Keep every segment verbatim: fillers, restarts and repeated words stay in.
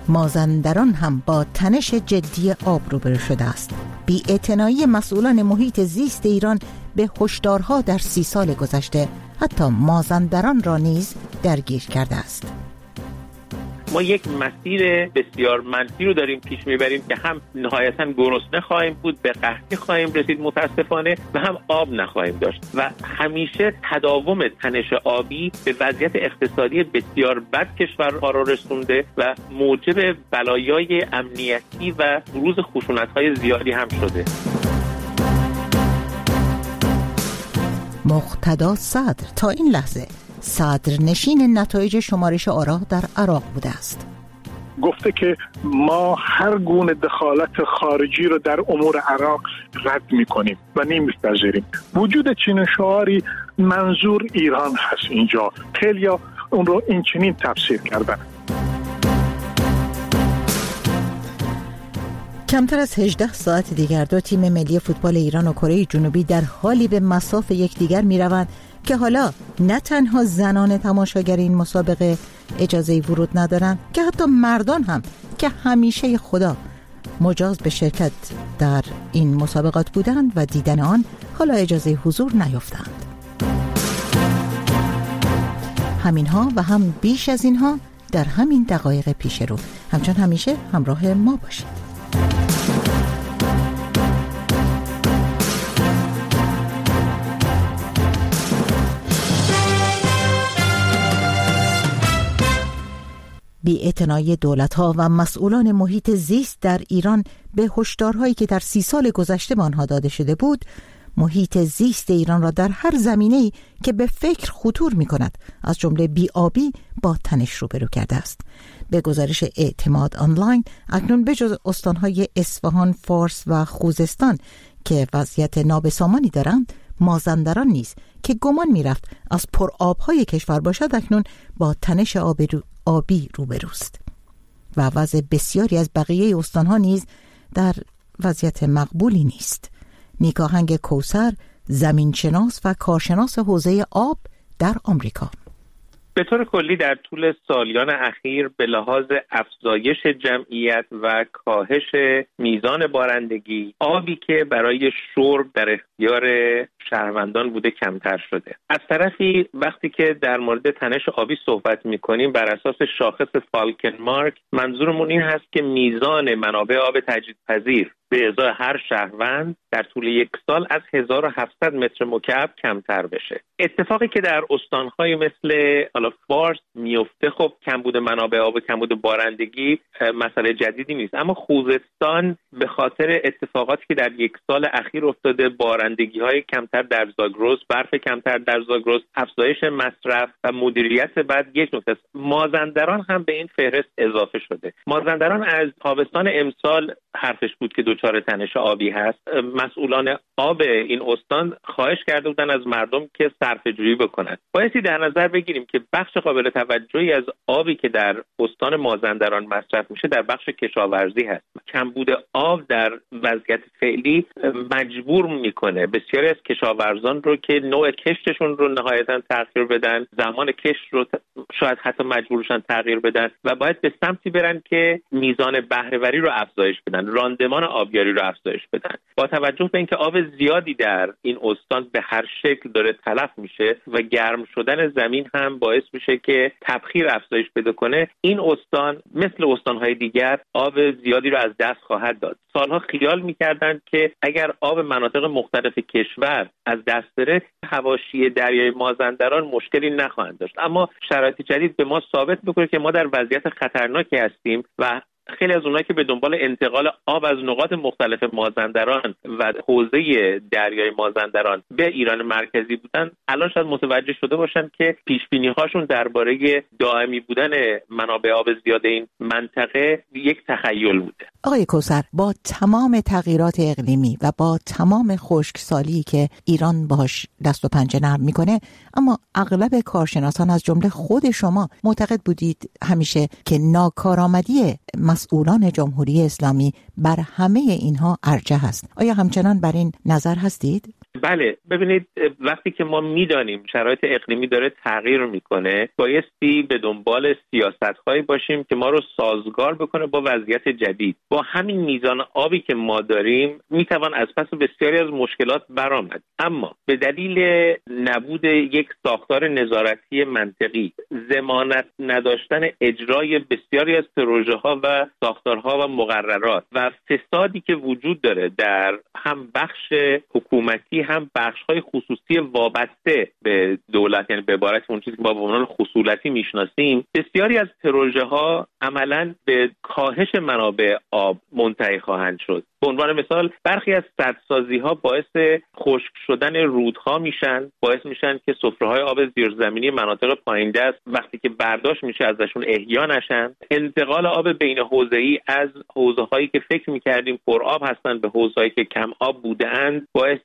مازندران هم با تنش جدی آب روبرو شده است. بی‌اعتنایی مسئولان محیط زیست ایران به هشدارها در سی سال گذشته حتی مازندران را نیز درگیر کرده است. ما یک مسیر بسیار منفی رو داریم پیش میبریم که هم نهایتاً گرسنه خواهیم بود، به قحطی خواهیم رسید متاسفانه، و هم آب نخواهیم داشت و همیشه تداوم تنش آبی به وضعیت اقتصادی بسیار بد کشورها را رسونده و موجب بلایای امنیتی و بروز خشونت‌های زیادی هم شده. مقتدا صدر تا این لحظه صدرنشین نتایج شمارش آرا در عراق بوده است. گفته که ما هر گونه دخالت خارجی رو در امور عراق رد می‌کنیم و نمی‌پذیریم. وجود چنین شعاری منظور ایران هست اینجا. خیلی‌ها اون رو این چنین تفسیر کردن. کمتر از هجده ساعت دیگر دو تیم ملی فوتبال ایران و کره جنوبی در حالی به مصاف یکدیگر می‌روند که حالا نه تنها زنان تماشاگر این مسابقه اجازه ورود ندارند که حتی مردان هم که همیشه خدا مجاز به شرکت در این مسابقات بودند و دیدن آن حالا اجازه حضور نیافتند. همینها و هم بیش از اینها در همین دقایق پیش رو. همچون همیشه همراه ما باشید. بی‌اعتنایی دولت‌ها و مسئولان محیط زیست در ایران به هشدارهایی که در سی سال گذشته به آنها داده شده بود، محیط زیست ایران را در هر زمینه‌ای که به فکر خطور می‌کند از جمله بی‌آبی با تنش روبرو کرده است. به گزارش اعتماد آنلاین اکنون بجز استان‌های اصفهان، فارس و خوزستان که وضعیت نابسامانی دارند، مازندران نیز که گمان می‌رفت از پرآب‌های کشور باشد اکنون با تنش آب رو آبی روبروست و وضع بسیاری از بقیه استانها نیز در وضعیت مقبولی نیست. نیکاهنگ کوثر، زمینشناس و کارشناس حوزه آب در آمریکا: به طور کلی در طول سالیان اخیر به لحاظ افزایش جمعیت و کاهش میزان بارندگی، آبی که برای شرب در اختیار شهروندان بوده کمتر شده. از طرفی وقتی که در مورد تنش آبی صحبت می‌کنیم بر اساس شاخص فالکنمارک، منظورمون این هست که میزان منابع آب تجدیدپذیر به ازای هر شهروند در طول یک سال از هزار و هفتصد متر مکعب کمتر بشه. اتفاقی که در استان‌های مثل حالا فارس میفته، خب کمبود منابع آب و کمبود بارندگی مسئله جدیدی نیست، اما خوزستان به خاطر اتفاقاتی که در یک سال اخیر افتاده، بارندگی‌های کمتر در زاگرس، برف کمتر در زاگرس، افزایش مصرف و مدیریت بد یک نکته است. مازندران هم به این فهرست اضافه شده. مازندران از تابستان امسال حرفش بود که دچار تنش آبی هست. مسئولان آب این استان خواهش کرده بودن از مردم که صرفه‌جویی بکنند. بایستی در نظر بگیریم که بخش قابل توجهی از آبی که در استان مازندران مصرف میشه در بخش کشاورزی هست. کمبود آب در وضعیت فعلی مجبور میکنه بسیاری از کشاورزان رو که نوع کشتشون رو نهایتاً تغییر بدن، زمان کشت رو شاید حتی مجبورشن تغییر بدن و باید به سمتی برن که میزان بهره‌وری رو افزایش بدن، راندمان آبیاری رو افزایش بدن. با توجه به اینکه آب زیادی در این استان به هر شکل داره تلف میشه و گرم شدن زمین هم باعث میشه که تبخیر افزایش پیدا کنه، این استان مثل استان‌های دیگر آب زیادی رو از دست خواهد داد. سالها خیال می‌کردند که اگر آب مناطق مختلف کشور از دست بره، حواشی دریای مازندران مشکلی نخواهند داشت، اما شرایط جدید به ما ثابت می‌کنه که ما در وضعیت خطرناکی هستیم و خیلی از اونایی که به دنبال انتقال آب از نقاط مختلف مازندران و حوزه دریای مازندران به ایران مرکزی بودن، الان شاید متوجه شده باشن که پیش‌بینی‌هاشون درباره دائمی بودن منابع آب زیاد این منطقه یک تخیل بوده. آقای کوثر، با تمام تغییرات اقلیمی و با تمام خشکسالی که ایران باش دست و پنجه نرم میکنه، اما اغلب کارشناسان از جمله خود شما معتقد بودید همیشه که ناکارآمدی مسئولان جمهوری اسلامی بر همه اینها ارجح است. آیا همچنان بر این نظر هستید؟ بله، ببینید وقتی که ما میدانیم شرایط اقلیمی داره تغییر میکنه، بایستی به دنبال سیاست‌هایی باشیم که ما رو سازگار بکنه با وضعیت جدید. با همین میزان آبی که ما داریم میتوان از پس بسیاری از مشکلات برآمد، اما به دلیل نبود یک ساختار نظارتی منطقی، ضمانت نداشتن اجرای بسیاری از پروژه‌ها و ساختارها و مقررات و فسادی که وجود داره در هم بخش حکومتی هم بخش‌های خصوصی وابسته به دولت، یعنی به عبارت اون چیزی که ما به عنوان خصولتی میشناسیم، بسیاری از پروژه‌ها عملاً به کاهش منابع آب منتهی خواهند شد. به عنوان مثال برخی از سدسازی‌ها باعث خشک شدن رودها میشن، باعث میشن که سفره‌های آب زیرزمینی مناطق پایین‌دست وقتی که برداشت میشه ازشون احیا نشن. انتقال آب بین حوزه‌ای از حوزه‌هایی که فکر می‌کردیم پر آب هستن به حوزه‌هایی که کم آب بودند باعث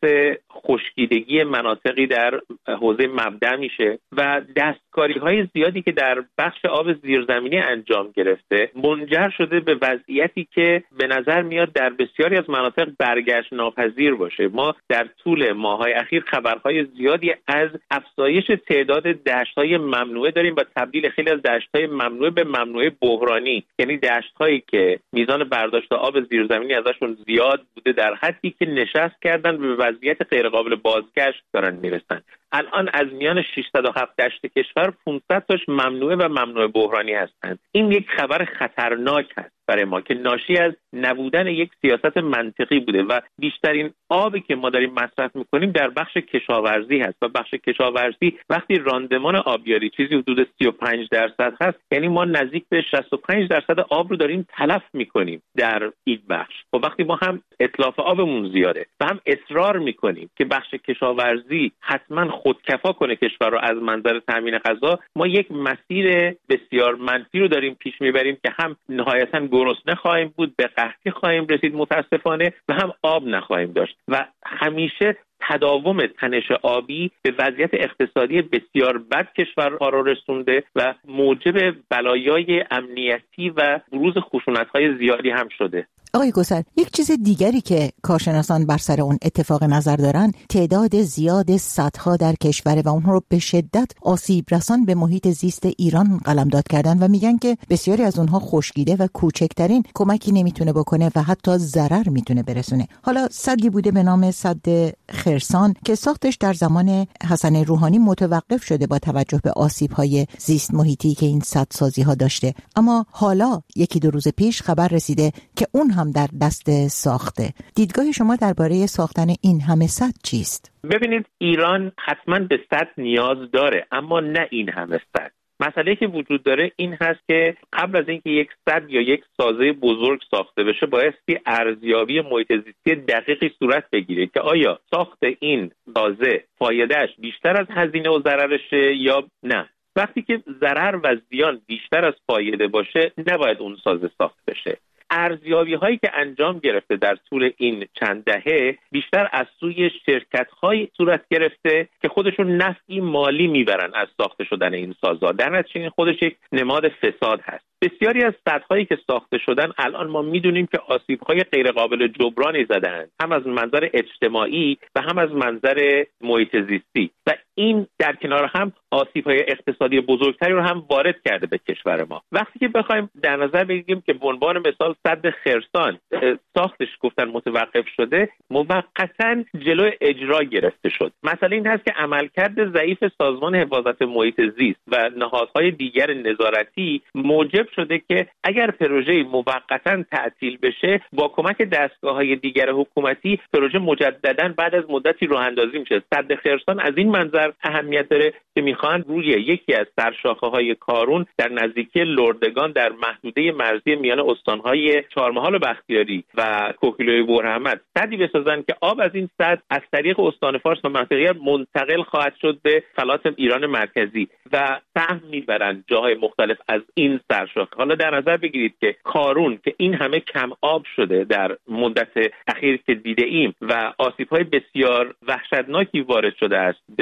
خشکیدگی مناطقی در حوزه مبدأ میشه و دستکاری‌های زیادی که در بخش آب زیرزمینی انجام گرفته منجر شده به وضعیتی که به نظر میاد در بسیاری از مناطق برگشت ناپذیر باشه. ما در طول ماه‌های اخیر خبرهای زیادی از افزایش تعداد دشت‌های ممنوعه داریم و تبدیل خیلی از دشت‌های ممنوعه به ممنوعه بحرانی، یعنی دشت‌هایی که میزان برداشت آب زیرزمینی ازشون زیاد بوده در حدی که نشست کردن به وضعیت غیرقابل بازگشت دارن میرسن. الان از میان ششصد و هفت دشت کشور پانصد تاش ممنوعه و ممنوعه بحرانی هستند. این یک خبر خطرناک هست برای ما که ناشی از نبودن یک سیاست منطقی بوده و بیشترین آبی که ما داریم مصرف میکنیم در بخش کشاورزی هست و بخش کشاورزی وقتی راندمان آبیاری چیزی حدود سی و پنج درصد هست، یعنی ما نزدیک به شصت و پنج درصد آب رو داریم تلف میکنیم در این بخش. و وقتی ما هم اتلاف آبمون زیاده و هم اصرار میکنیم که بخش کشاورزی حتما خودکفا کنه کشور رو از منظر تامین غذا، ما یک مسیر بسیار منفی رو داریم پیش میبریم که هم نهایتاً گرسنه خواهیم بود، به قحطی خواهیم رسید متاسفانه و هم آب نخواهیم داشت و همیشه تداوم تنش آبی به وضعیت اقتصادی بسیار بد کشورها را رسونده و موجب بلایای امنیتی و بروز خشونت‌های زیادی هم شده. آقای گوسر، یک چیز دیگری که کارشناسان بر سر اون اتفاق نظر دارن تعداد زیاد سدها در کشور و اونها رو به شدت آسیب رسان به محیط زیست ایران قلمداد کردن و میگن که بسیاری از اونها خشکیده و کوچکترین کمکی نمیتونه بکنه و حتی ضرر میتونه برسونه. حالا سدی بوده به نام سد خرسان که ساختش در زمان حسن روحانی متوقف شده با توجه به آسیب‌های زیست محیطی که این سدسازی ها داشته، اما حالا یکی دو روز پیش خبر رسیده که اون هم در دست ساخته. دیدگاه شما درباره ساختن این همه سد چیست؟ ببینید، ایران حتما به سد نیاز داره، اما نه این همه سد. مسئله که وجود داره این هست که قبل از اینکه یک سد یا یک سازه بزرگ ساخته بشه بایستی ارزیابی محیط زیستی دقیقی صورت بگیره که آیا ساخت این سازه فایدهش بیشتر از هزینه و ضررشه یا نه. وقتی که ضرر و زیان بیشتر از فایده باشه نباید اون سازه ساخت بشه. ارزیابی هایی که انجام گرفته در طول این چند دهه بیشتر از سوی شرکت های صورت گرفته که خودشون نفعی مالی میبرن از ساخته شدن این سازا، در نتیجه این خودش یک نماد فساد هست. بسیاری از سدهایی که ساخته شدن الان ما میدونیم که آسیب‌های غیرقابل جبرانی زدن، هم از منظر اجتماعی و هم از منظر محیط زیستی، و این در کنار هم آسیب‌های اقتصادی بزرگتری رو هم وارد کرده به کشور ما. وقتی که بخوایم در نظر بگیریم که به عنوان مثال سد خرسان ساختش گفتن متوقف شده، موقتاً جلوی اجرا گرفته شد. مسئله این هست که عملکرد ضعیف سازمان حفاظت محیط زیست و نهادهای دیگر نظارتی موجب شده که اگر پروژه موقتاً تعطیل بشه با کمک دستگاه‌های دیگر حکومتی پروژه مجدداً بعد از مدتی راه اندازی میشه. سد خرسان از این منظر اهمیت داره که میخوان روی یکی از سرشاخه‌های کارون در نزدیکی لردگان در محدوده مرزی میان استان‌های چهارمحال و بختیاری و کوهگیلوی بورحمد سدی بسازن که آب از این سد از طریق استان فارس و منطقه منتقل خواهد شد به فلات ایران مرکزی و سهم میبرن جاهای مختلف از این سرشاخه. حالا در نظر بگیرید که کارون که این همه کم آب شده در مدت اخیر که دیده ایم و آسیب‌های بسیار وحشتناکی وارد شده است به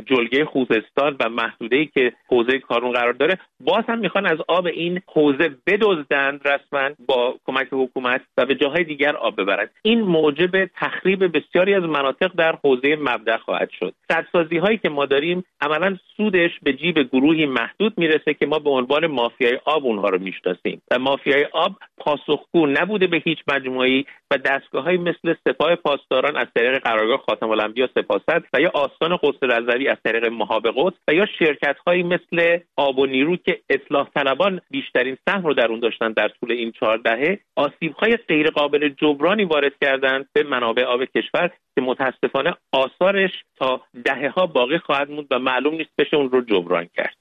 جلگه خوزستان و محدوده‌ای که حوزه کارون قرار داره، باز هم میخوان از آب این حوزه بدزدند رسما با کمک حکومت و به جاهای دیگر آب ببرند. این موجب تخریب بسیاری از مناطق در حوزه مبدا خواهد شد. سدسازی هایی که ما داریم عملاً سودش به جیب گروهی محدود میرسه که ما به عنوان مافیای آب اونها رو میشناسیم و مافیای آب پاسخگو نبوده به هیچ مجموعه‌ای و دستگاه‌هایی مثل سپاه پاسداران از طریق قرارگاه خاتم الانبیا سپاست و یا آستان قدس رضوی از طریق مهاب قدس و یا شرکت‌هایی مثل آب و نیرو که اصلاح طلبان بیشترین سهم رو در اون داشتن در طول این چهار دهه، آسیب‌های غیر قابل جبرانی وارد کردند به منابع آب کشور که متاسفانه آثارش تا دهه‌ها باقی خواهد موند و معلوم نیست بشه اون رو جبران کرد.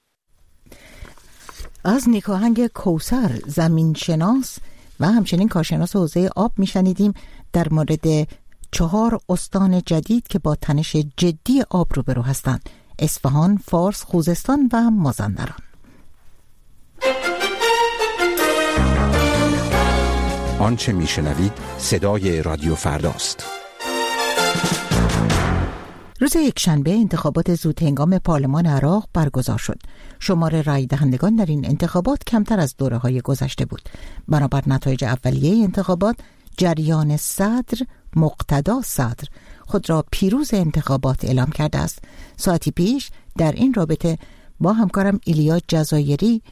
از نیکاهنگ کوثر زمین شناس و همچنین کارشناس حوزه آب میشنیدیم در مورد چهار استان جدید که با تنش جدی آب روبرو هستند: اصفهان، فارس، خوزستان و مازندران. آنچه میشنوید صدای رادیو فرداست. روز یکشنبه انتخابات زودهنگام پارلمان عراق برگزار شد. شمار رای دهندگان در این انتخابات کمتر از دوره‌های گذشته بود. بنابر نتایج اولیه انتخابات، جریان صدر مقتدا صدر خود را پیروز انتخابات اعلام کرده است. ساعتی پیش در این رابطه با همکارم ایلیا جزایری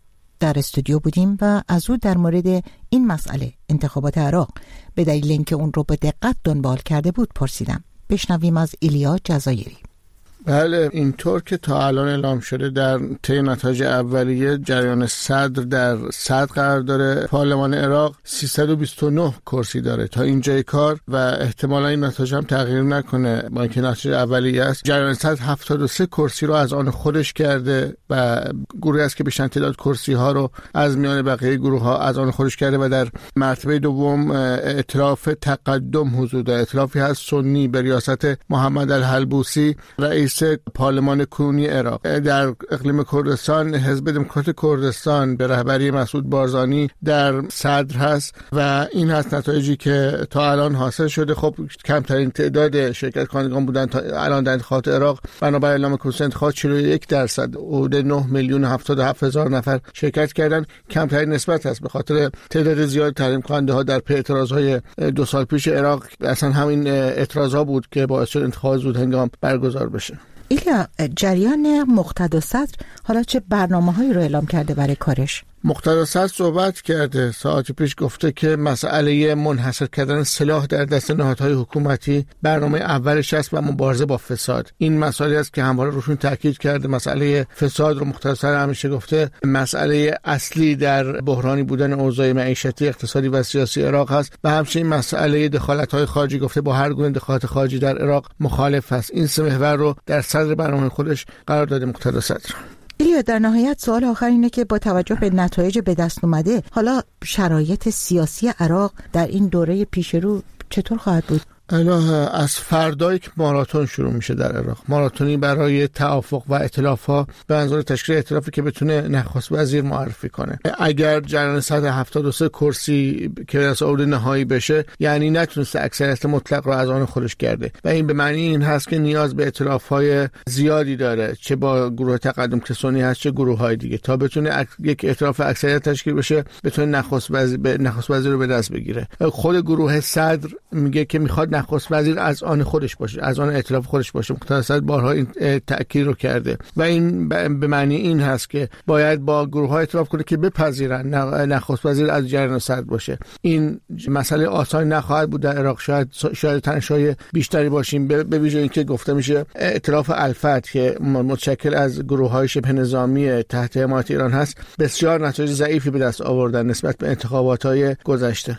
در استودیو بودیم و از او در مورد این مسئله انتخابات عراق به دلیل اینکه اون رو به دقت دنبال کرده بود پرسیدم. بشنویم از ایلیا جزایری. بله، اینطور که تا الان اعلام شده در طی نتایج اولیه، جریان صدر در صدر قرار داره. پارلمان عراق سیصد و بیست و نه کرسی داره تا اینجای کار و احتمالا این نتایج هم تغییر نکنه با اینکه نتایج اولیه است. جریان صدر هفتاد و سه کرسی رو از آن خودش کرده و گروهی است که بیشتر تعداد کرسی ها رو از میان بقیه گروه ها از آن خودش کرده و در مرتبه دوم ائتلاف تقدم حضور داره. ائتلافی هست سنی به ریاست محمد الحلبوسی رئیس پارلمان کنونی عراق. در اقلیم کردستان حزب دموکرات کردستان به رهبری مسعود بارزانی در صدر هست و این هست نتایجی که تا الان حاصل شده. خب کمترین تعداد شرکت کنندگان بودن تا الان در انتخابات عراق. بنابر اعلام کمیسیون انتخابات چهل و یک درصد حدود نه میلیون و هفتاد و هفت هزار نفر شرکت کردن. کمترین نسبت است به خاطر تعداد زیاد تحریم کننده ها در پی اعتراضهای دو سال پیش عراق. اصلا همین اعتراضها بود که باعث شد انتخابات زودهنگام برگزار بشه. ایلیا، جریان مقتدا صدر حالا چه برنامه‌هایی رو اعلام کرده برای کارش؟ مقتدا صدر صحبت کرده، ساعتی پیش گفته که مسئله منحصر کردن سلاح در دست نهادهای حکومتی برنامه اولش است و مبارزه با فساد. این مسئله است که همواره روشون تاکید کرده. مسئله فساد رو مقتدا صدر همیشه گفته مسئله اصلی در بحرانی بودن اوضاع معیشتی، اقتصادی و سیاسی عراق است و همچنین مسئله دخالت‌های خارجی گفته با هر گونه دخالت خارجی در عراق مخالف است. این سه محور رو در صدر برنامه خودش قرار داده مقتدا صدر. ایلیا، در نهایت سوال آخر اینه که با توجه به نتایج به دست اومده، حالا شرایط سیاسی عراق در این دوره پیش رو چطور خواهد بود؟ الان از فردا یک ماراتون شروع میشه در عراق. ماراتونی برای توافق و ائتلاف‌ها به منظور تشکیل ائتلافی که بتونه نخست وزیر معرفی کنه. اگر جریان صدر هفتاد و سه کرسی که دست آورده نهایی بشه، یعنی نتونسته اکثریت مطلق رو از آن خودش کرده و این به معنی این هست که نیاز به ائتلاف‌های زیادی داره، چه با گروه تقدم که سنی هست چه گروه‌های دیگه، تا بتونه یک ائتلاف اکثریت تشکیل بشه، بتونه نخست وزیر به نخست وزیر رو به دست بگیره. خود گروه صدر میگه که میخواد نخست وزیر از آن خودش باشه، از آن ائتلاف خودش باشه. مقتدا صدر بارها این تأکید رو کرده و این به معنی این هست که باید با گروه‌ها ائتلاف کنه که بپذیرن نخست وزیر از جریان صدر باشه. این مسئله آسان نخواهد بود در عراق. شاید شاید تنش‌های بیشتری باشیم، به ویژه اینکه گفته میشه ائتلاف الفتح که متشکل از گروه‌های شبه نظامی تحت حمایت ایران هست، بسیار نتایج ضعیفی به دست آوردن نسبت به انتخابات‌های گذشته.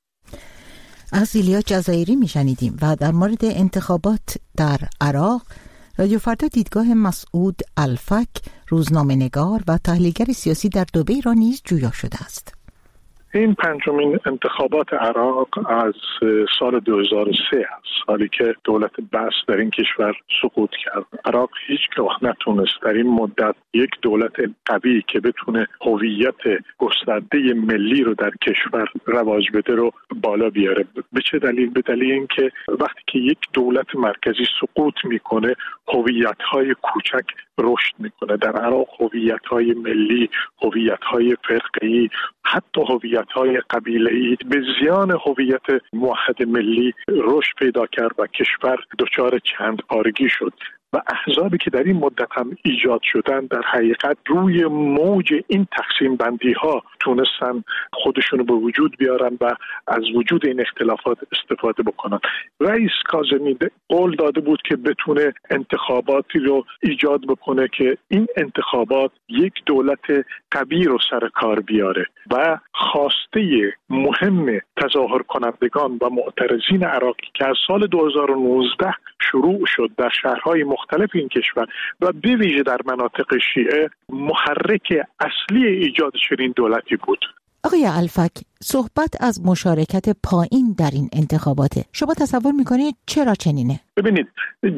از ایلیا جزایری میشنیدیم و در مورد انتخابات در عراق رادیو فردا دیدگاه مسعود الفک، روزنامه نگار و تحلیلگر سیاسی در دبی را نیز جویا شده است. این پنجمین انتخابات عراق از سال دو هزار و سه است، سالی که دولت بعث در این کشور سقوط کرد. عراق هیچ وقت نتونست در این مدت یک دولت قوی که بتونه هویت گسترده ملی رو در کشور رواج بده رو بالا بیاره. به چه دلیل؟ به دلیل اینکه وقتی که یک دولت مرکزی سقوط میکنه، هویت‌های کوچک رشد میکنه. در عراق هویت‌های ملی، هویت‌های فرقه‌ای، حتی هویت‌های قبیله‌ای به زیان هویت موحد ملی رشد پیدا کرد و کشور دچار چند پارگی شد. و احزابی که در این مدت هم ایجاد شدن در حقیقت روی موج این تقسیم بندی ها تونستن خودشونو به وجود بیارن و از وجود این اختلافات استفاده بکنن. رئیس کاظمی قول داده بود که بتونه انتخاباتی رو ایجاد بکنه که این انتخابات یک دولت قوی رو سر کار بیاره و خواسته مهم تظاهر کنندگان و معترضین عراقی که از سال دو هزار و نوزده شروع شد در شهرهای مختلف این کشور و به ویژه در مناطق شیعه محرک اصلی ایجاد چنین دولتی بود. آقای الفک، صحبت از مشارکت پایین در این انتخاباته. شما تصور میکنید چرا چنینه؟ ببینید،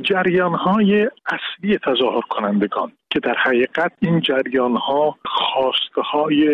جریان‌های اصلی تظاهر کنندگان که در حقیقت این جریان‌ها خواسته‌های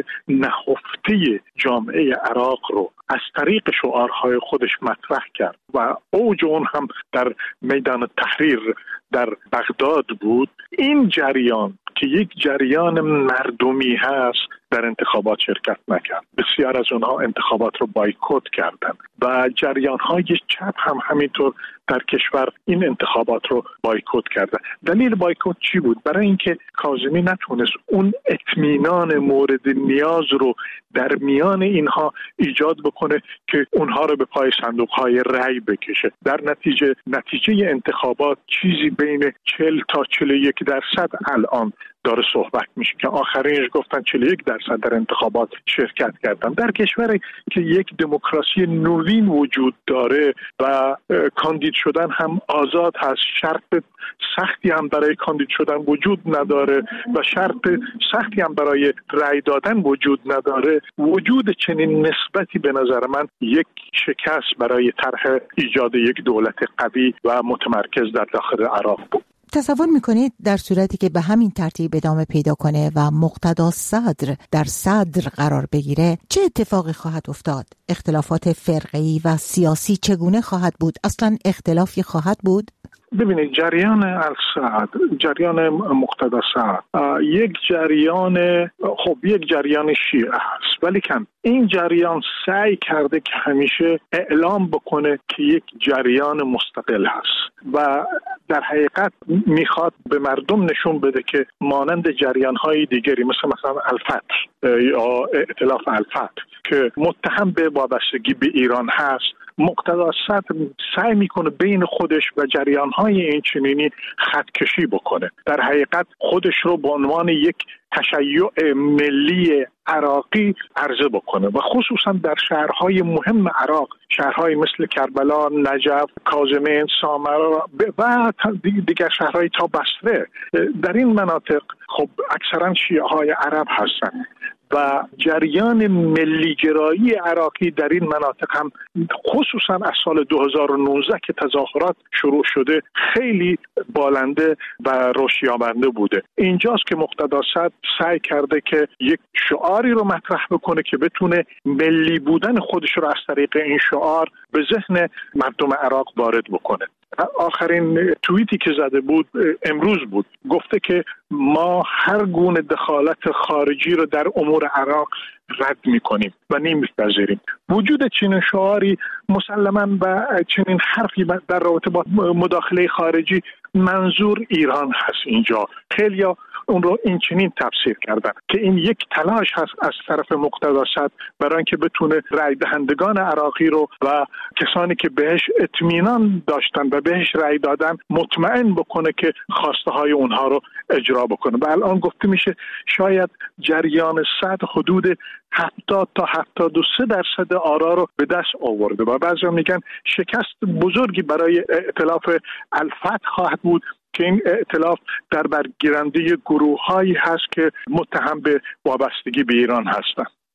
نهفته جامعه عراق رو از طریق شعارهای خودش مطرح کرد و اوج اون هم در میدان تحریر در بغداد بود. این جریان که یک جریان مردمی هست در انتخابات شرکت نکرد. بسیار از اونها انتخابات رو بایکوت کردن و جریان‌های چپ هم همینطور در کشور این انتخابات رو بایکوت کردن. دلیل بایکوت چی بود؟ برای اینکه کاظمی نتونست اون اطمینان مورد نیاز رو در میان اینها ایجاد بکنه که اونها رو به پای صندوق‌های رأی بکشه. در نتیجه نتیجه انتخابات چیزی بین چهل تا چهل و یک درصد الان داره صحبت میشه که آخرینش گفتن چهل و یک درصد در انتخابات شرکت کردن. در کشوری که یک دموکراسی نوین وجود داره و کاندید شدن هم آزاد هست، شرط سختی هم برای کاندید شدن وجود نداره و شرط سختی هم برای رأی دادن وجود نداره، وجود چنین نسبتی به نظر من یک شکست برای طرح ایجاد یک دولت قوی و متمرکز در داخل عراق بود. تصور میکنید در صورتی که به همین ترتیب ادامه پیدا کنه و مقتدا صدر در صدر قرار بگیره، چه اتفاقی خواهد افتاد؟ اختلافات فرقه‌ای و سیاسی چگونه خواهد بود؟ اصلا اختلافی خواهد بود؟ ببینید، جریان السعد، جریان مقتدا صدر یک جریان خب یک جریان شیعه هست، ولی کم این جریان سعی کرده که همیشه اعلام بکنه که یک جریان مستقل هست و در حقیقت میخواد به مردم نشون بده که مانند جریان‌های دیگری مثل مثلا الفتح یا ائتلاف الفتح که متهم به وابستگی به ایران هست، مقتدا صدر سعی میکنه بین خودش و جریان‌های این چنینی خطکشی بکنه. در حقیقت خودش رو به عنوان یک تشیع ملی عراقی عرضه بکنه و خصوصا در شهرهای مهم عراق، شهرهای مثل کربلا، نجف، کاظمین، سامرا و دیگر شهرهای تا بصره. در این مناطق خب اکثرا شیعه های عرب هستند و جریان ملیگرایی عراقی در این مناطق هم خصوصا از سال دو هزار و نوزده که تظاهرات شروع شده خیلی بالنده و رشدیابنده بوده. اینجاست که مقتدا صدر سعی کرده که یک شعاری رو مطرح بکنه که بتونه ملی بودن خودش رو از طریق این شعار به ذهن مردم عراق وارد بکنه. آخرین توییتی که زده بود امروز بود، گفته که ما هر گونه دخالت خارجی رو در امور عراق رد می‌کنیم و نمی‌پذیریم. وجود چنین شعاری مسلماً و چنین حرفی در رابطه با مداخله خارجی منظور ایران هست. اینجا خیلیا اون رو این چنین تفسیر کردن که این یک تلاش هست از طرف مقتدا صدر برای اینکه بتونه رأی دهندگان عراقی رو و کسانی که بهش اطمینان داشتن و بهش رأی دادن مطمئن بکنه که خواسته های اونها رو اجرا بکنه. و الان گفته میشه شاید جریان صدر حدود هفتاد تا هفتاد و سه درصد آرا رو به دست آورده و بعضی میگن شکست بزرگی برای ائتلاف الفتح خواهد بود که این ائتلاف در برگیرنده گروه‌هایی هست که متهم به وابستگی به ایران هستند.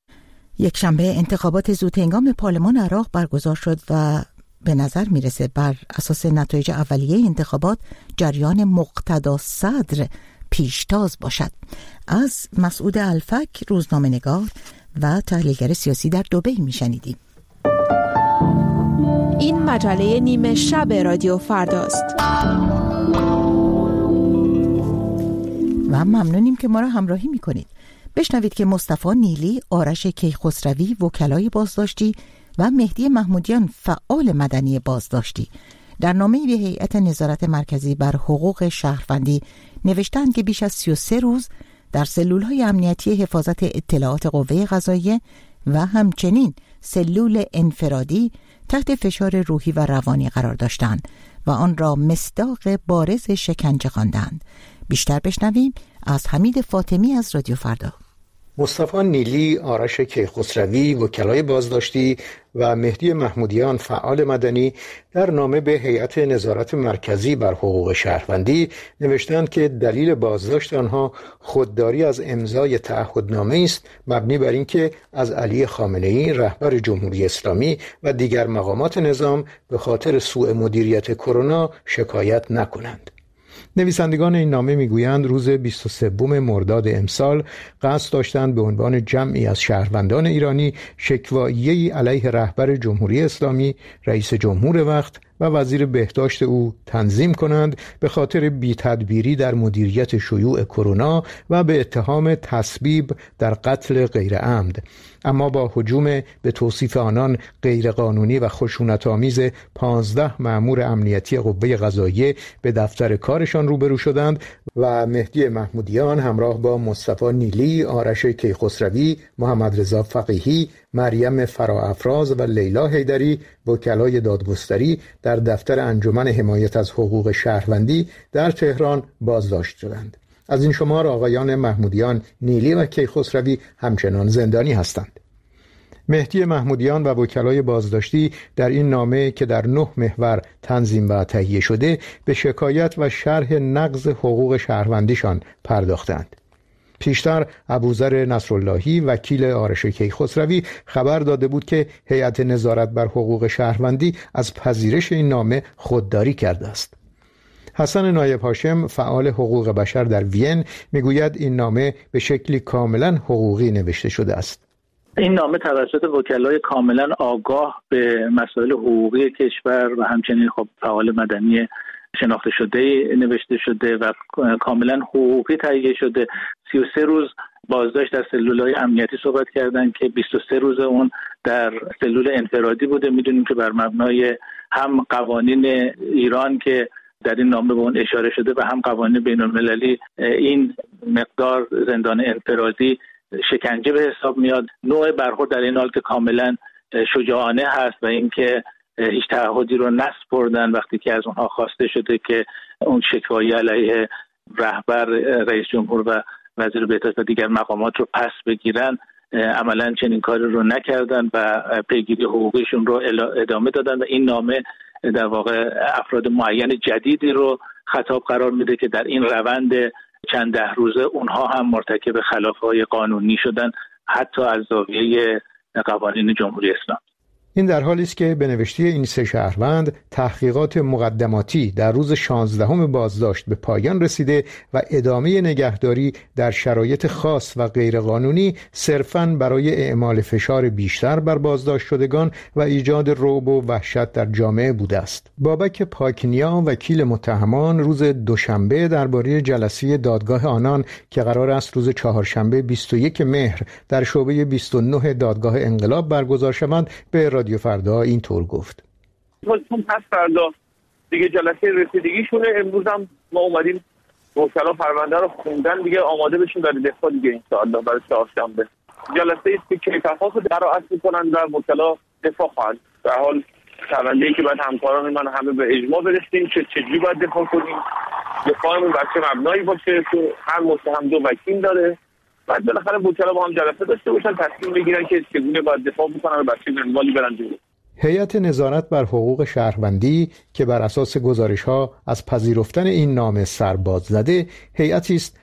یک شنبه انتخابات زودهنگام پارلمان عراق برگزار شد و به نظر میرسه بر اساس نتایج اولیه انتخابات جریان مقتدا صدر پیشتاز باشد. از مسعود الفک، روزنامه‌نگار و تحلیلگر سیاسی در دبی میشنیدیم. این مجله نیمه شب رادیو فرداست و ممنونیم که ما را همراهی میکنید. بشنوید که مصطفی نیلی، آرش کیخسروی وکلای بازداشتی و مهدی محمودیان فعال مدنی بازداشتی در نامه‌ای به هیئت نظارت مرکزی بر حقوق شهروندی نوشتند که بیش از سی و سه روز در سلول‌های امنیتی حفاظت اطلاعات قوه قضاییه و همچنین سلول انفرادی تحت فشار روحی و روانی قرار داشتند و آن را مصداق بارز شکنجه خواندند. بیشتر بشنویم از حمید فاطمی از رادیو فردا. مصطفی نیلی، آرش کیخسروی وکلای بازداشتی و مهدی محمودیان فعال مدنی در نامه به هیئت نظارت مرکزی بر حقوق شهروندی نوشتند که دلیل بازداشت آنها خودداری از امضای تعهدنامه است مبنی بر اینکه از علی خامنه‌ای رهبر جمهوری اسلامی و دیگر مقامات نظام به خاطر سوء مدیریت کرونا شکایت نکنند. نویسندگان این نامه میگویند روز بیست و سوم مرداد امسال قصد داشتند به عنوان جمعی از شهروندان ایرانی شکوایه‌ای علیه رهبر جمهوری اسلامی، رئیس جمهور وقت و وزیر بهداشت او تنظیم کنند به خاطر بی‌تدبیری در مدیریت شیوع کرونا و به اتهام تسبیب در قتل غیر عمد. اما با هجوم به توصیف آنان غیرقانونی و خشونت‌آمیز پانزده مأمور امنیتی قوه قضاییه به دفتر کارشان روبرو شدند و مهدی محمودیان همراه با مصطفی نیلی، آرش کیخسروی، محمد رضا فقیهی، مریم فراافراز و لیلا حیدری وکلای دادگستری در دفتر انجمن حمایت از حقوق شهروندی در تهران بازداشت شدند. از این شمار آقایان محمودیان، نیلی و کیخسروی همچنان زندانی هستند. مهدی محمودیان و وکلای بازداشتی در این نامه که در نه محور تنظیم و تهیه شده به شکایت و شرح نقض حقوق شهروندیشان پرداختند. پیشتر ابوذر نصراللهی وکیل آرش کیخسروی خبر داده بود که هیئت نظارت بر حقوق شهروندی از پذیرش این نامه خودداری کرده است. حسن نایب هاشم فعال حقوق بشر در وین میگوید این نامه به شکلی کاملا حقوقی نوشته شده است. این نامه توسط وکلای کاملا آگاه به مسائل حقوقی کشور و همچنین خب فعال مدنی شناخته شده نوشته شده و کاملا حقوقی تهیه شده. سی و سه روز بازداشت در سلول‌های امنیتی صحبت کردن که بیست و سه روز اون در سلول انفرادی بوده. میدونیم که بر مبنای هم قوانین ایران که در این نامه به اون اشاره شده و هم قوانین بین‌المللی این مقدار زندان انفرادی شکنجه به حساب میاد. نوع برخورد در این حال که کاملا شجاعانه هست و اینکه هیچ تعهدی رو نسپردن وقتی که از اونها خواسته شده که اون شکوایی علیه رهبر، رئیس جمهور و وزیر بهداشت و دیگر مقامات رو پس بگیرن، عملا چنین کاری رو نکردن و پیگیری حقوقیشون رو ادامه دادن و این نامه در واقع افراد معین جدیدی رو خطاب قرار میده که در این روند چند ده روزه اونها هم مرتکب خلاف‌های قانونی شدن، حتی از زاویه قوانین جمهوری اسلامی. این در حالی است که به نوشته این سه شهروند تحقیقات مقدماتی در روز شانزدهم بازداشت به پایان رسیده و ادامه نگهداری در شرایط خاص و غیرقانونی صرفاً برای اعمال فشار بیشتر بر بازداشت شدگان و ایجاد رعب و وحشت در جامعه بوده است. بابک پاکنیا وکیل متهمان روز دوشنبه درباره جلسه دادگاه آنان که قرار است روز چهارشنبه بیست و یک مهر در شعبه بیست و نه دادگاه انقلاب برگزار شود به رادیو فردا اینطور گفت: چون پس فردا دیگه جلسه رسیدگیشونه، امروز هم ما اومدیم وکلا پرونده رو خوندن، دیگه آماده بشیم برای دفاع دیگه انشاءالله برای چهارشنبه. جلسه است که کیفاف رو قرائت میکنن و وکلا دفاع خواهند. در حال پرونده‌ای که باید همکاران من همه به اجماع برسیم که چجوری باید دفاع کنیم، دفاعمون بر چه مبنایی باشه که هر متهم دو وکیل داره. بعد بالاخره وکلا با هم جلسه داشته باشن، تصمیم بگیرن که چگونه باید دفاع بکنن و بر چه منوالی برن جلو. هیئت نظارت بر حقوق شهروندی که بر اساس گزارش‌ها از پذیرفتن این نامه سرباز زده، هیئتی است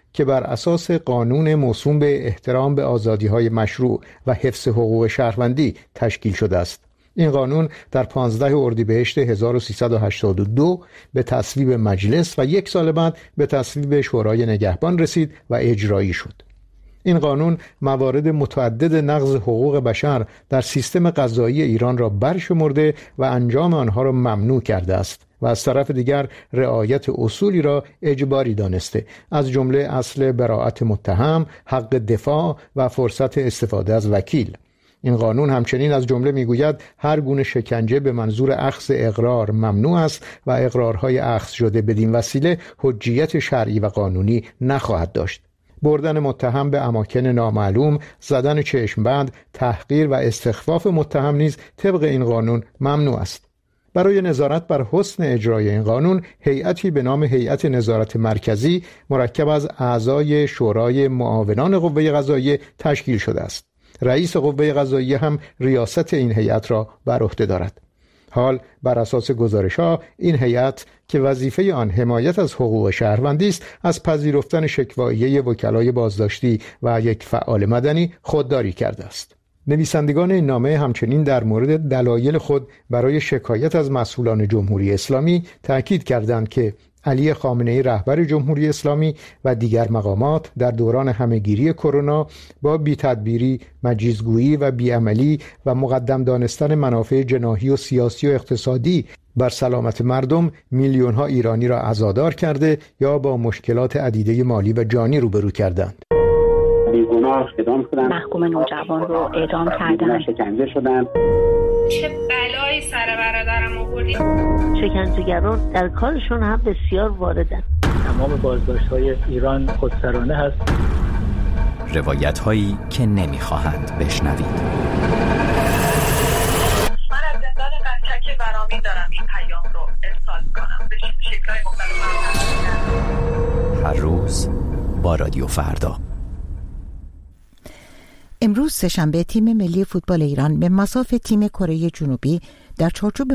که بر اساس قانون موسوم به احترام به آزادی‌های مشروع و حفظ حقوق شهروندی تشکیل شده است. این قانون در پانزده اردیبهشت هزار و سیصد و هشتاد و دو به تصویب مجلس و یک سال بعد به تصویب شورای نگهبان رسید و اجرایی شد. این قانون موارد متعدد نقض حقوق بشر در سیستم قضایی ایران را برشمرده و انجام آنها را ممنوع کرده است و از طرف دیگر رعایت اصولی را اجباری دانسته، از جمله اصل براءت متهم، حق دفاع و فرصت استفاده از وکیل. این قانون همچنین از جمله میگوید هر گونه شکنجه به منظور اخذ اقرار ممنوع است و اقرارهای اخذ شده بدین وسیله حجیت شرعی و قانونی نخواهد داشت. بردن متهم به اماکن نامعلوم، زدن چشم‌بند، تحقیر و استخفاف متهم نیز طبق این قانون ممنوع است. برای نظارت بر حسن اجرای این قانون، هیئتی به نام هیئت نظارت مرکزی مرکب از اعضای شورای معاونان قوه قضاییه تشکیل شده است. رئیس قوه قضاییه هم ریاست این هیئت را بر عهده دارد. حال بر اساس گزارش‌ها این هیئت که وظیفه آن حمایت از حقوق شهروندی است، از پذیرفتن شکواییه وکلای بازداشتی و یک فعال مدنی خودداری کرده است. نویسندگان این نامه همچنین در مورد دلایل خود برای شکایت از مسئولان جمهوری اسلامی تأکید کردند که علی خامنه‌ای رهبر جمهوری اسلامی و دیگر مقامات در دوران همهگیری کرونا با بی‌تدبیری، مجیزگویی و بیعملی و مقدم دانستن منافع جناحی و سیاسی و اقتصادی بر سلامت مردم میلیون‌ها ایرانی را عزادار کرده یا با مشکلات عدیده مالی و جانی روبرو کردند. بیگناه اعدام شدن، محکوم نوجوان رو اعدام کردن، شکنجه شدن. چه بلایی سر برادرم آوردی؟ شکنجهگران در کارشون هم بسیار واردن. تمام بازداشت‌های ایران خودسرانه هست. روایت‌هایی که نمی‌خواهند بشنوید. من از زندان قطک برامین دارم این پیام رو ارسال می‌کنم به شکل‌های مختلف. هر روز با رادیو فردا. امروز سه‌شنبه تیم ملی فوتبال ایران به مصاف تیم کره جنوبی در چارچوب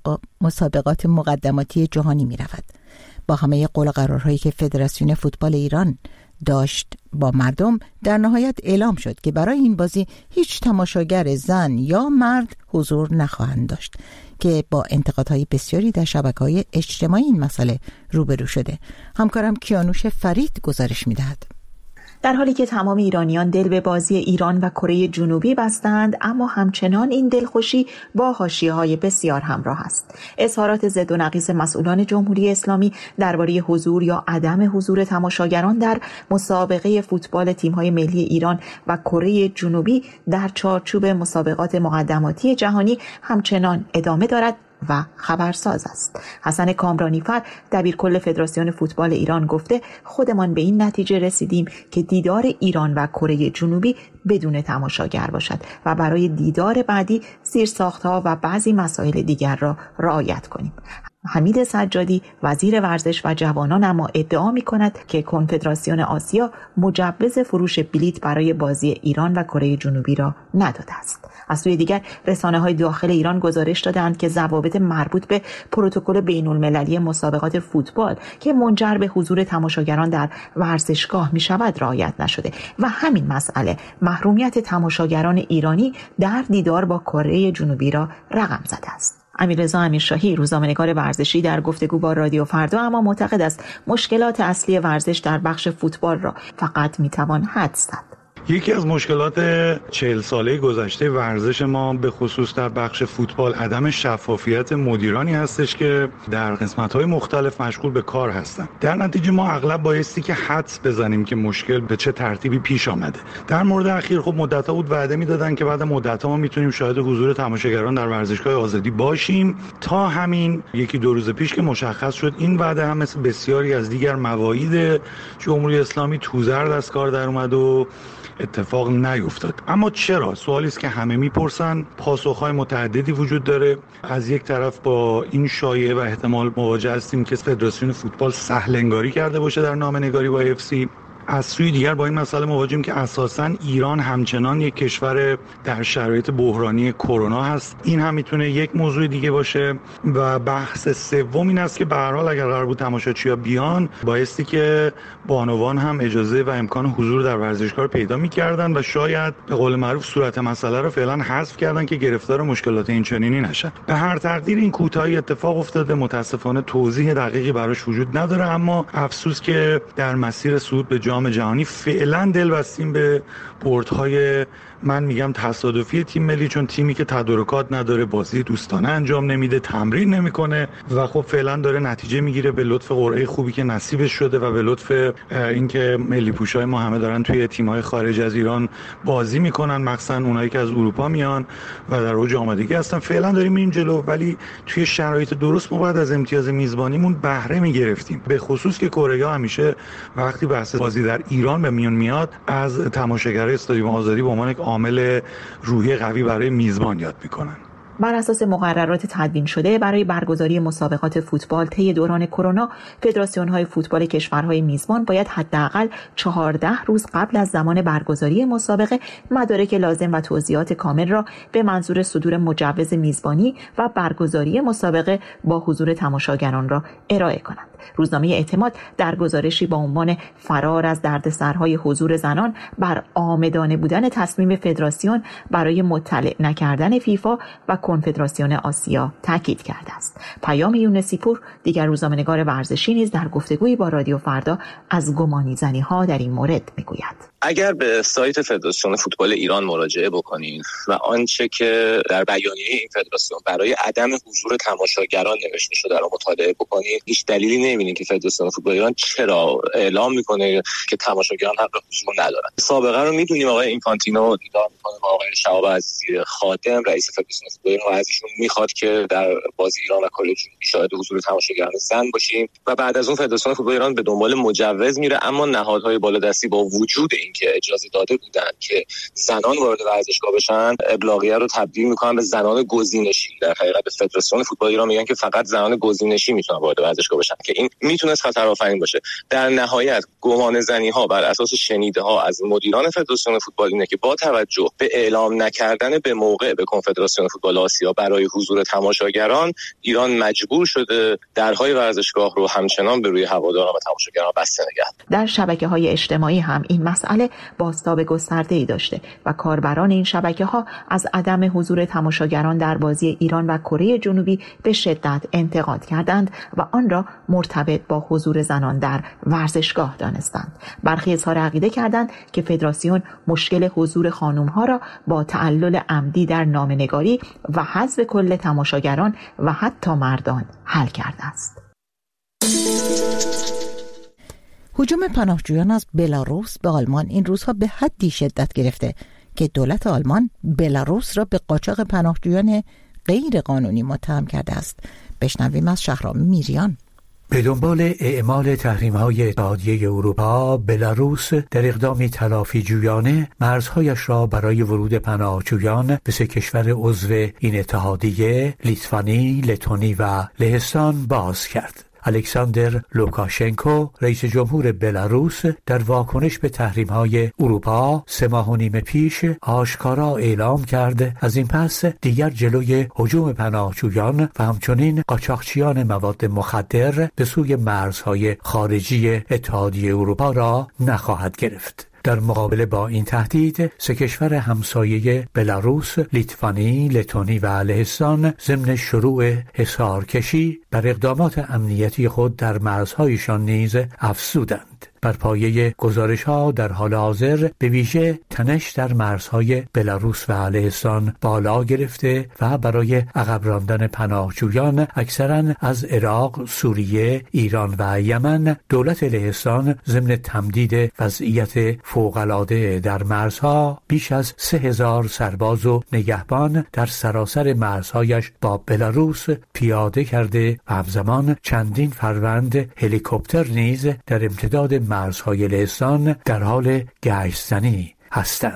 مسابقات مقدماتی جهانی می رود. با همه قول و قرارهایی که فدراسیون فوتبال ایران داشت با مردم، در نهایت اعلام شد که برای این بازی هیچ تماشاگر زن یا مرد حضور نخواهند داشت که با انتقادهای بسیاری در شبکه‌های اجتماعی این مسئله روبرو شده. همکارم کیانوش فرید گزارش می دهد. در حالی که تمام ایرانیان دل به بازی ایران و کره جنوبی بستند، اما همچنان این دلخوشی با حاشیه‌های بسیار همراه است. اظهارات ضد و نقیض مسئولان جمهوری اسلامی درباره حضور یا عدم حضور تماشاگران در مسابقه فوتبال تیم‌های ملی ایران و کره جنوبی در چارچوب مسابقات مقدماتی جهانی همچنان ادامه دارد و خبرساز است. حسن کامرانیفر دبیرکل فدراسیون فوتبال ایران گفته خودمان به این نتیجه رسیدیم که دیدار ایران و کره جنوبی بدون تماشاگر باشد و برای دیدار بعدی زیرساخت‌ها و بعضی مسائل دیگر را رعایت کنیم. حمید سجادی وزیر ورزش و جوانان اما ادعا می کند که کنفدراسیون آسیا مجوز فروش بلیط برای بازی ایران و کره جنوبی را نداده است. از سوی دیگر رسانه‌های داخل ایران گزارش دادند که ضوابط مربوط به پروتکل بین‌المللی مسابقات فوتبال که منجر به حضور تماشاگران در ورزشگاه می شود رعایت نشده و همین مسئله محرومیت تماشاگران ایرانی در دیدار با کره جنوبی را رقم زده است. امیررضا امیرشاهی روزنامه‌نگار ورزشی در گفتگو با رادیو فردا اما معتقد است مشکلات اصلی ورزش در بخش فوتبال را فقط میتوان حدس زد. یکی از مشکلات چهل ساله گذشته ورزش ما به خصوص در بخش فوتبال عدم شفافیت مدیرانی هستش که در قسمت‌های مختلف مشغول به کار هستند. در نتیجه ما اغلب بایستی که حدس بزنیم که مشکل به چه ترتیبی پیش آمده. در مورد اخیر خب مدت‌ها بود وعده می‌دادن که بعد مدت‌ها ما می‌تونیم شاهد حضور تماشاگران در ورزشگاه آزادی باشیم. تا همین یکی دو روز پیش که مشخص شد این وعده هم مثل بسیاری از دیگر مواعید جمهوری اسلامی توزر از کار در اومد و اتفاق نیفتاد. اما چرا؟ سوالی است که همه میپرسن. پاسخهای متعددی وجود داره. از یک طرف با این شایعه و احتمال مواجه هستیم که فدراسیون فوتبال سهل انگاری کرده باشه در نامه‌نگاری با اف سی از سوی دیگر با این مسئله مواجهیم که اساساً ایران همچنان یک کشور در شرایط بحرانی کرونا هست. این هم میتونه یک موضوع دیگه باشه. و بحث سوم این است که به هر حال اگر قرار بود تماشاچی‌ها بیان، بایستی که بانوان هم اجازه و امکان حضور در ورزشگاه رو پیدا می‌کردن و شاید به قول معروف صورت مسئله رو فعلا حذف کردن که گرفتار مشکلات اینچنینی نشن. به هر تقدیر این کوتاهی اتفاق افتاده، متاسفانه توضیح دقیقی براش وجود نداره، اما افسوس که در مسیر صعود به جام جهانی فعلا دل بستیم به بردهای من میگم تصادفی تیم ملی، چون تیمی که تدارکات نداره، بازی دوستانه انجام نمیده، تمرین نمیکنه و خب فعلا داره نتیجه میگیره به لطف قرعه خوبی که نصیبش شده و به لطف اینکه ملی پوشای ما همه دارن توی تیم‌های خارج از ایران بازی میکنن، مخصوصا اونایی که از اروپا میان و در اوج آمادگی هستن. فعلا داریم میریم جلو، ولی توی شرایط درست ما باید از امتیاز میزبانیمون بهره میگرفتیم، به خصوص که کره همیشه وقتی بحث بازی در ایران به میون میاد از تماشاگرای استادیوم آزادی به عنوان یک عامل روحی قوی برای میزبان یاد میکنن. بر اساس مقررات تدوین شده برای برگزاری مسابقات فوتبال طی دوران کرونا، فدراسیون‌های فوتبال کشورهای میزبان باید حداقل چهارده روز قبل از زمان برگزاری مسابقه مدارک لازم و توضیحات کامل را به منظور صدور مجوز میزبانی و برگزاری مسابقه با حضور تماشاگران را ارائه کنند. روزنامه اعتماد در گزارشی با عنوان فرار از دردسرهای حضور زنان بر عامدانه بودن تصمیم فدراسیون برای مطلع نکردن فیفا و کنفدراسیون آسیا تاکید کرده است. پیام یونسیپور، دیگر روزنامه‌نگار ورزشی، نیز در گفتگویی با رادیو فردا از گمانی‌زنی‌ها در این مورد میگوید: اگر به سایت فدراسیون فوتبال ایران مراجعه بکنید و آنچه که در بیانیه این فدراسیون برای عدم حضور تماشاگران نوشته شده را مطالعه بکنید، هیچ دلیلی نمی‌بینید که فدراسیون فوتبال ایران چرا اعلام میکنه که تماشاگران حق حضور ندارن. سابقه رو میدونیم، آقای اینفانتینو دیدار میکنه با آقای شهاب عزیزی خادم رئیس فدراسیون فوتبال ایران و از ایشون میخواد که در بازی ایران و کره جنوبی شاهد حضور تماشاگران زن باشیم و بعد از اون فدراسیون فوتبال ایران به دنبال مجوز میره، اما نهادهای بالادستی با وجود اینکه اجازه داده بودن که زنان وارد ورزشگاه بشن، ابلاغیه رو تبدیل میکنن به زنان گزینشی. در حقیقت به فدراسیون فوتبال ایران میگن که فقط زنان گزینشی میتونن وارد ورزشگاه بشن، که این میتونه خطرآفرین باشه. در نهایت گمان زنی ها بر اساس شنیده ها از مدیران فدراسیون فوتبال اینه که با توجه به اعلام نکردن به موقع به کنفدراسیون فوتبال آسیا برای حضور تماشاگران، ایران مجبور شده درهای ورزشگاه رو همچنان به روی هواداران و تماشاگران بسته نگه. در شبکه‌های اجتماعی هم این مسئله بازتاب گسترده‌ای داشته و کاربران این شبکه‌ها از عدم حضور تماشاگران در بازی ایران و کره جنوبی به شدت انتقاد کردند و آن را مرتبط با حضور زنان در ورزشگاه دانستند. برخی اظهار عقیده کردند که فدراسیون مشکل حضور خانم‌ها را با تعلل عمدی در نامه‌نگاری و حذف کل تماشاگران و حتی مردان حل کرده است. هجوم پناهجویان از بلاروس به آلمان این روزها به حدی شدت گرفته که دولت آلمان بلاروس را به قاچاق پناهجویان غیر قانونی متهم کرده است. بشنویم از شهرام میریان. به دنبال اعمال تحریم‌های اتحادیه اروپا، بلاروس در اقدامی تلافی جویانه مرزهایش را برای ورود پناهجویان به سه کشور عضو این اتحادیه، لیتوانی، لتونی و لهستان باز کرد. الکساندر لوکاشنکو، رئیس جمهور بلاروس، در واکنش به تحریم‌های اروپا سه ماه و نیم پیش آشکارا اعلام کرد از این پس دیگر جلوی هجوم پناهجویان و همچنین قاچاقچیان مواد مخدر به سوی مرزهای خارجی اتحادیه اروپا را نخواهد گرفت. در مقابله با این تهدید، سه کشور همسایه بلاروس، لیتوانی، لتونی و لهستان ضمن شروع حصارکشی بر اقدامات امنیتی خود در مرزهایشان نیز افزودند. بر پایه گزارش‌ها در حال حاضر به ویژه تنش در مرزهای بلاروس و لهستان بالا گرفته و برای عقب راندن پناهجویان اکثراً از عراق، سوریه، ایران و یمن، دولت لهستان ضمن تمدید وضعیت فوق‌العاده در مرزها بیش از سه هزار سرباز و نگهبان در سراسر مرزهایش با بلاروس پیاده کرده و همزمان چندین فروند هلیکوپتر نیز در امتداد مرزهای لهستان در حال گشت‌زنی هستند.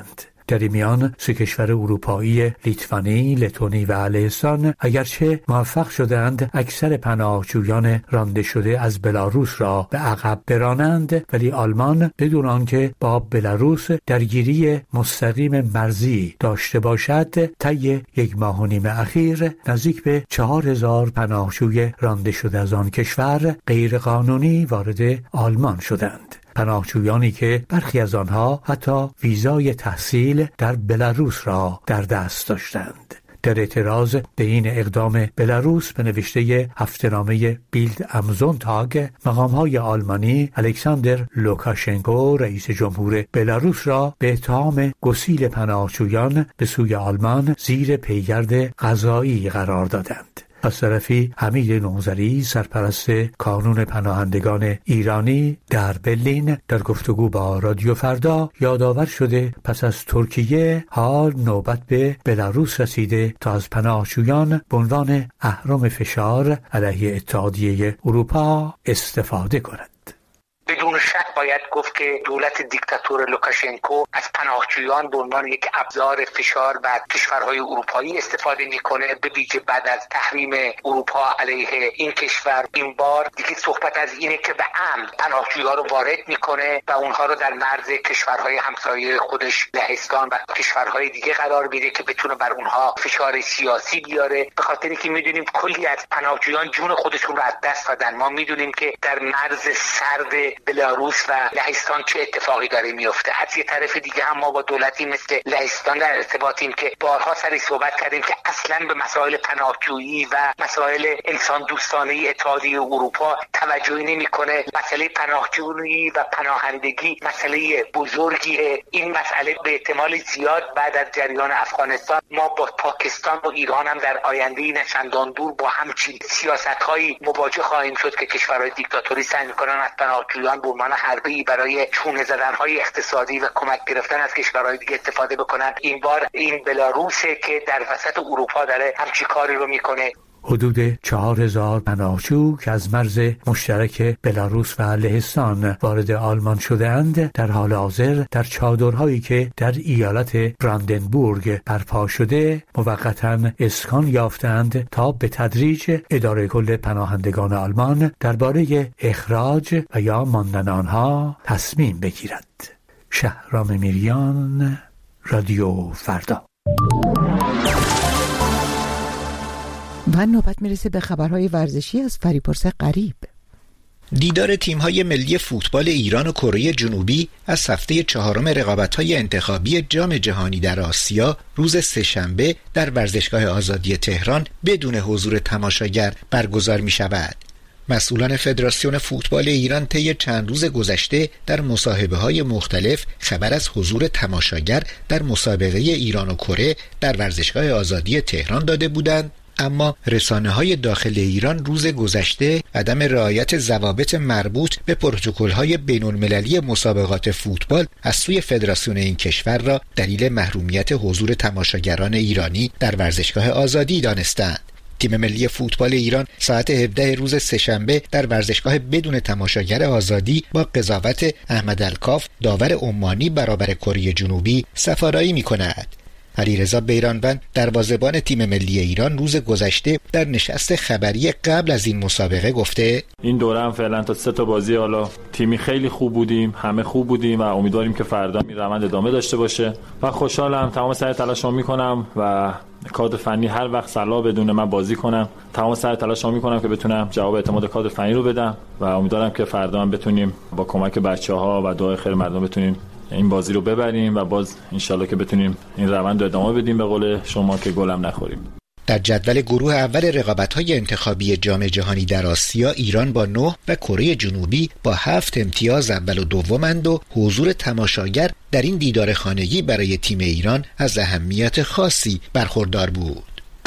در این میان سه کشور اروپایی لیتوانی، لتونی و لهستان اگرچه موفق شدند اکثر پناهجویان رانده شده از بلاروس را به عقب برانند، ولی آلمان بدون آنکه با بلاروس درگیری مستقیم مرزی داشته باشد طی یک ماه و نیم اخیر نزدیک به چهار هزار پناهجوی رانده شده از آن کشور غیر قانونی وارد آلمان شدند. پناهجویانی که برخی از آنها حتی ویزای تحصیل در بلاروس را در دست داشتند. در اعتراض به این اقدام بلاروس به نوشته هفته‌نامه بیلد ام زونتاگ، مقام‌های آلمانی الکساندر لوکاشنکو رئیس جمهور بلاروس را به اتهام گسیل پناهجویان به سوی آلمان زیر پیگرد قضایی قرار دادند. از طرفی حمید نوذری سرپرست کانون پناهندگان ایرانی در برلین در گفتگو با رادیو فردا یادآور شده پس از ترکیه حال نوبت به بلاروس رسیده تا از پناهجویان به عنوان اهرم فشار علیه اتحادیه اروپا استفاده کند. بدون شک باید گفت که دولت دیکتاتور لوکاشنکو از پناهجویان به عنوان یک ابزار فشار بر کشورهای اروپایی استفاده میکنه، به ویژه بعد از تحریم اروپا علیه این کشور. این بار دیگه صحبت از اینه که به عمد پناهجویان رو وارد میکنه و اونها رو در مرز کشورهای همسایه خودش لهستان و کشورهای دیگه قرار میده که بتونه بر اونها فشار سیاسی بیاره، به خاطری که میدونیم کلی از پناهجویان جون خودشون رو از دست دادن. ما میدونیم که در مرز سرد بلاروس و لهستان چه اتفاقی داره میفته. از یه طرف دیگه هم ما با دولتی مثل لهستان در ارتباطیم که بارها سری صحبت کردیم که اصلا به مسائل پناهجویی و مسائل انسان دوستانه اتحادیه اروپا توجهی نمیکنه. مسئله پناهجویی و پناهندگی مسئله بزرگیه. این مسئله به احتمال زیاد بعد از جریان افغانستان ما با پاکستان و ایران هم در آینده نچندان دور با همچین سیاست‌هایی مواجه خواهیم شد که کشورهای دیکتاتوری سعی می‌کنن از پناهجویان به عنوان حربه‌ای برای چونه زدن‌های اقتصادی و کمک گرفتن از کشورهای دیگه استفاده بکنن. این بار این بلاروسه که در وسط اروپا داره همچین کاری رو میکنه. حدود چهار هزار پناهجو که از مرز مشترک بلاروس و لهستان وارد آلمان شده‌اند در حال حاضر در چادرهایی که در ایالت براندنبورگ برپا شده موقتاً اسکان یافتند تا به تدریج اداره کل پناهندگان آلمان درباره اخراج و یا ماندن آنها تصمیم بگیرد. شهرام میریان، رادیو فردا. و نوبت میرسه به خبرهای ورزشی از فریبرز غریب. دیدار تیم‌های ملی فوتبال ایران و کره جنوبی از هفته چهارم رقابت‌های انتخابی جام جهانی در آسیا روز سه‌شنبه در ورزشگاه آزادی تهران بدون حضور تماشاگر برگزار می‌شود. مسئولان فدراسیون فوتبال ایران طی چند روز گذشته در مصاحبه‌های مختلف خبر از حضور تماشاگر در مسابقه ایران و کره در ورزشگاه آزادی تهران داده بودند، اما رسانه‌های داخل ایران روز گذشته عدم رعایت ضوابط مربوط به پروتکل‌های بین‌المللی مسابقات فوتبال از سوی فدراسیون این کشور را دلیل محرومیت حضور تماشاگران ایرانی در ورزشگاه آزادی دانستند. تیم ملی فوتبال ایران ساعت هفده روز سه‌شنبه در ورزشگاه بدون تماشاگر آزادی با قضاوت احمد الکاف داور عمانی برابر کره جنوبی سفارایی می‌کند. علیرضا بیرانوند دروازه‌بان تیم ملی ایران روز گذشته در نشست خبری قبل از این مسابقه گفته این دوره هم فعلا تا سه تا بازی، حالا تیمی خیلی خوب بودیم، همه خوب بودیم و امیدواریم که فردا این روند ادامه داشته باشه و خوشحالم، تمام سعی تلاشم میکنم و کادر فنی هر وقت صلاح بدونه من بازی کنم، تمام سعی تلاشم میکنم که بتونم جواب اعتماد کادر فنی رو بدم و امیدوارم که فردا هم بتونیم با کمک بچه‌ها و دعای خیر مردم بتونیم این بازی رو ببریم و باز انشالله که بتونیم این روند رو ادامه بدیم، به قول شما که گلم نخوریم. در جدول گروه اول رقابت‌های انتخابی جام جهانی در آسیا ایران با نه و کره جنوبی با هفت امتیاز اول و دومند و حضور تماشاگر در این دیدار خانگی برای تیم ایران از اهمیت خاصی برخوردار بود.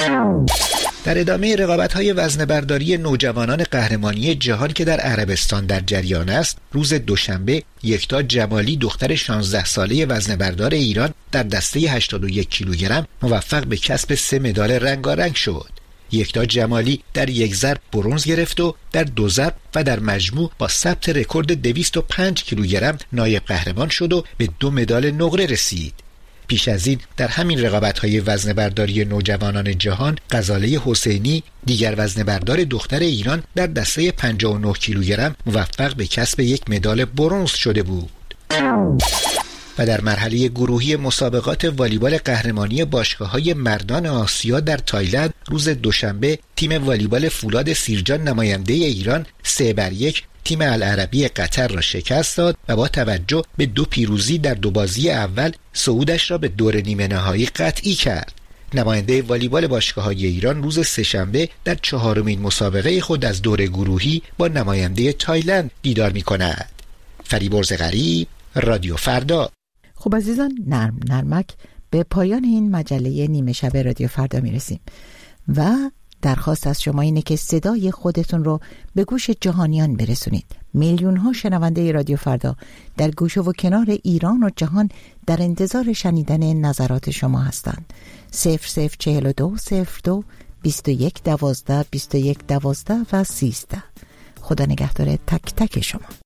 در ادامه رقابت‌های وزنه‌برداری نوجوانان قهرمانی جهان که در عربستان در جریان است، روز دوشنبه یکتا جمالی دختر شانزده ساله وزنه‌بردار ایران در دسته هشتاد و یک کیلوگرم موفق به کسب سه مدال رنگارنگ شد. یکتا جمالی در یک ضرب برنز گرفت و در دو ضرب و در مجموع با ثبت رکورد دویست و پنج کیلوگرم نایب قهرمان شد و به دو مدال نقره رسید. پیش از این در همین رقابت‌های وزنه‌برداری نوجوانان جهان غزاله حسینی دیگر وزنه‌بردار دختر ایران در دسته پنجاه و نه کیلوگرم موفق به کسب یک مدال برنز شده بود. و در مرحله گروهی مسابقات والیبال قهرمانی باشگاه‌های مردان آسیا در تایلند روز دوشنبه تیم والیبال فولاد سیرجان نماینده ایران سه بر یک تیم العربی قطر را شکست داد و با توجه به دو پیروزی در دو بازی اول صعودش را به دور نیمه نهایی قطعی کرد. نماینده والیبال باشگاه‌های ایران روز سه‌شنبه در چهارمین مسابقه خود از دور گروهی با نماینده تایلند دیدار می‌کند. فریبرز غریب، رادیو فردا. خب عزیزان، نرم نرمک به پایان این مجله نیمه شب رادیو فردا میرسیم و درخواست از شما اینه که صدای خودتون رو به گوش جهانیان برسونید. میلیون ها شنونده رادیو فردا در گوشه و کنار ایران و جهان در انتظار شنیدن نظرات شما هستند. صفر صفر چهل و دو صفر دو بیست و یک دوازده بیست و یک دوازده و سیزده. خدا نگهدار تک تک شما.